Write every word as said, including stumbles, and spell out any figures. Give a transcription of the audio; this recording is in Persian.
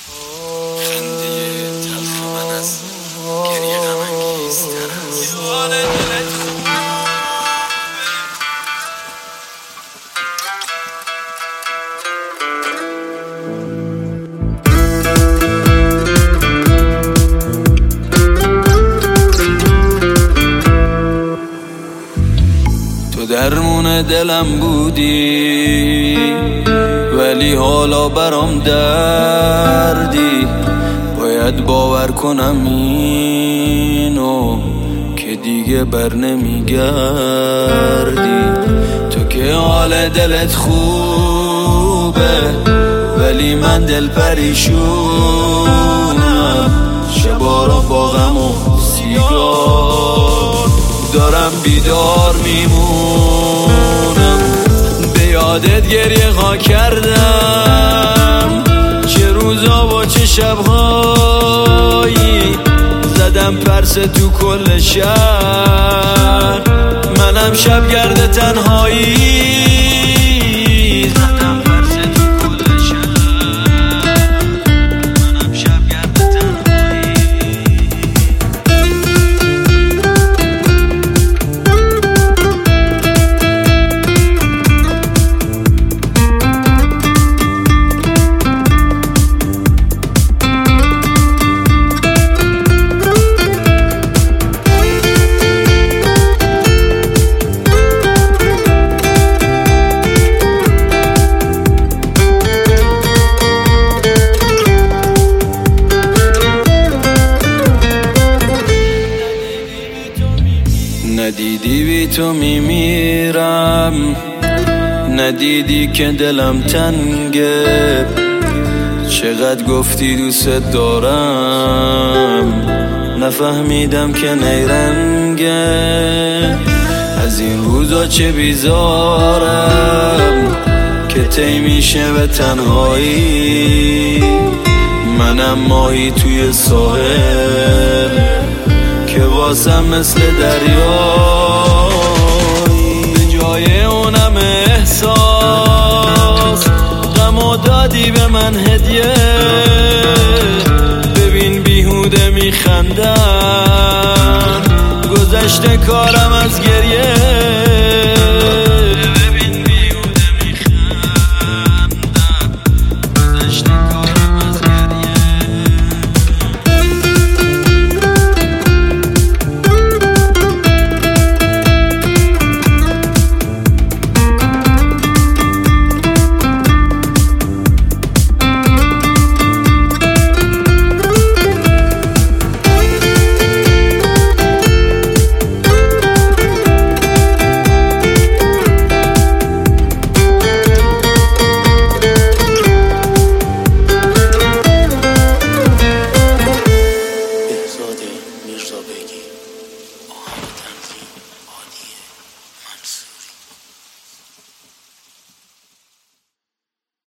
خنده تلخ من از گریه غم انگیزتر است. تو درمون دلم بودی ولی حالا برام دردی، باید باور کنم اینو که دیگه بر نمیگردی. تو که حال دلت خوبه ولی من دل پریشونم، شبا را با غم و سیگار دارم بیدار میمونم. به یادت گریه ها کردم، چه روزا و چه شبهایی زدم پرس تو کل شهر، منم شبگرد تنهایی زدم پرس تو کل شهر، منم شبگرد تنهایی. ندیدی بی تو میمیرم، ندیدی که دلم تنگه، چقدر گفتی دوست دارم نفهمیدم که نیرنگه. از این روزا چه بیزارم که تی میشه به تنهایی، منم ماهی توی ساحل که واسم مثل دریایی. به جای اونم احساس غمو دادی به من هدیه، ببین بیهوده میخندم گذشته کارم از گریه.